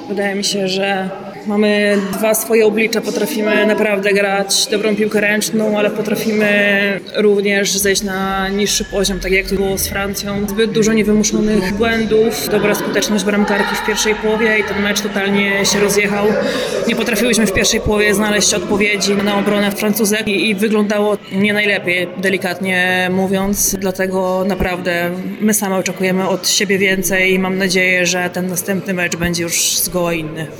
Wydaje mi się, że mamy dwa swoje oblicza, potrafimy naprawdę grać dobrą piłkę ręczną, ale potrafimy również zejść na niższy poziom, tak jak to było z Francją. Zbyt dużo niewymuszonych błędów, dobra skuteczność bramkarki w pierwszej połowie i ten mecz totalnie się rozjechał. Nie potrafiłyśmy w pierwszej połowie znaleźć odpowiedzi na obronę Francuzek i wyglądało nie najlepiej, delikatnie mówiąc. Dlatego naprawdę my same oczekujemy od siebie więcej i mam nadzieję, że ten następny mecz będzie już zgoła inny.